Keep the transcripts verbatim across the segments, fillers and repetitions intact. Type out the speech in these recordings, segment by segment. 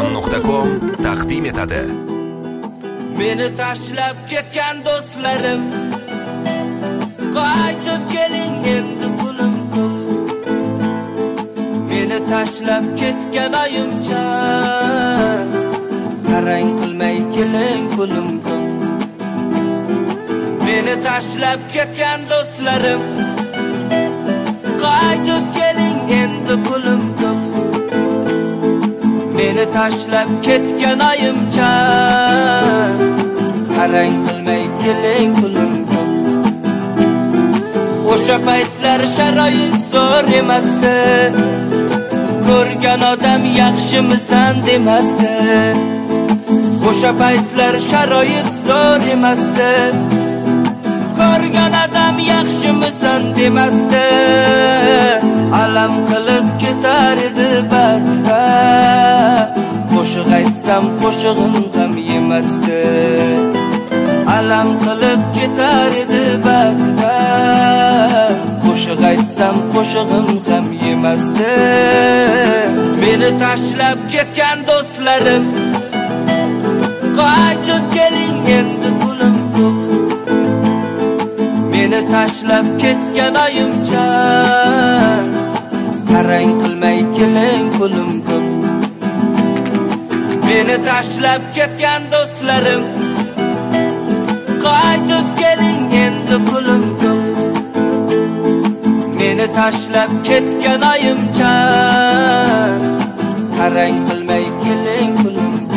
nuqta com taqdim etadi. Meni tashlab ketgan do'stlarim, qaytib keling endi pulim ko'p. Meni tashlab ketgan oyimcha, qarang qilmay keling pulim ko'p. Meni tashlab ketgan do'stlarim, qaytib keling endi pulim ko'p. Meni tashlab ketgan oyimcha, qarang qilmay keling pulim ko'p. O'sha paytlar sharoit zo'r emasdi, ko'rgan odam yaxshimisan demasdi. O'sha paytlar sharoit zo'r emasdi, ko'rgan odam yaxshimisan demasdi. Alam qilib ketar edi ba'zida, qo'shiq aytsam qo'shig'im ham yemasdi. Alam qilib ketar edi ba'zida, qo'shiq aytsam qo'shig'im ham yemasdi. Meni tashlab ketgan do'stlarim, qaytib keling endi pulim ko'p. Meni tashlab ketgan oyimcha, qarang qilmay keling pulim ko'p. Meni tashlab ketgan do'stlarim, qaytib keling endi pulim ko'p. Meni tashlab ketgan oyimcha, qarang qilmay keling pulim ko'p.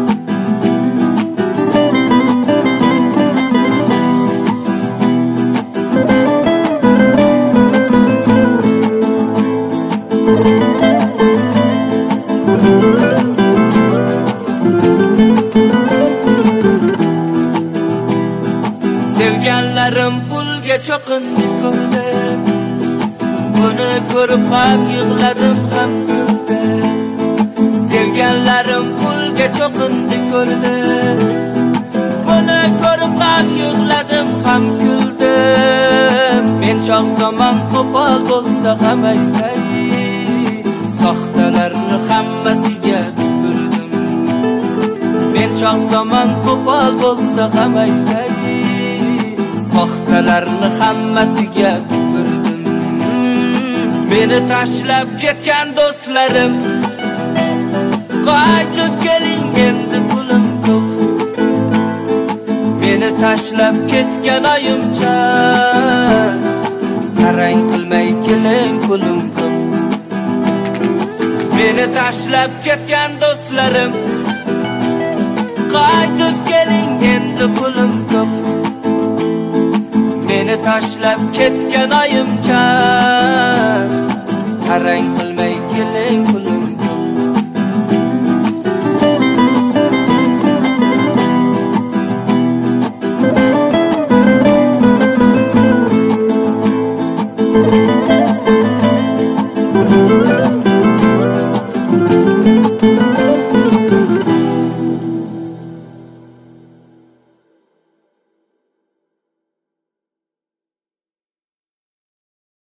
Sevganlarim pulga cho'qindi ko'rdim, buni ko'rib ham yig'ladim ham kuldim. Sevganlarim pulga cho'qindi ko'rdim, buni ko'rib ham yig'ladim ham kuldim. Men shoh zamon qo'pol bo'lsa ham aytay, soxtalarni hammasiga tupurdim. Men shoh zamon qo'pol bo'lsa ham aytay, soxtalarni hammasiga tupurdim. Meni tashlab ketgan do'stlarim, qaytib keling endi pulim ko'p. Meni tashlab ketgan oyimcha, qarang qilmay keling pulim ko'p. Meni tashlab ketgan do'stlarim, qaytib keling endi pulim ko'p. Meni tashlab ketgan oyimcha, qarang qilmay keling.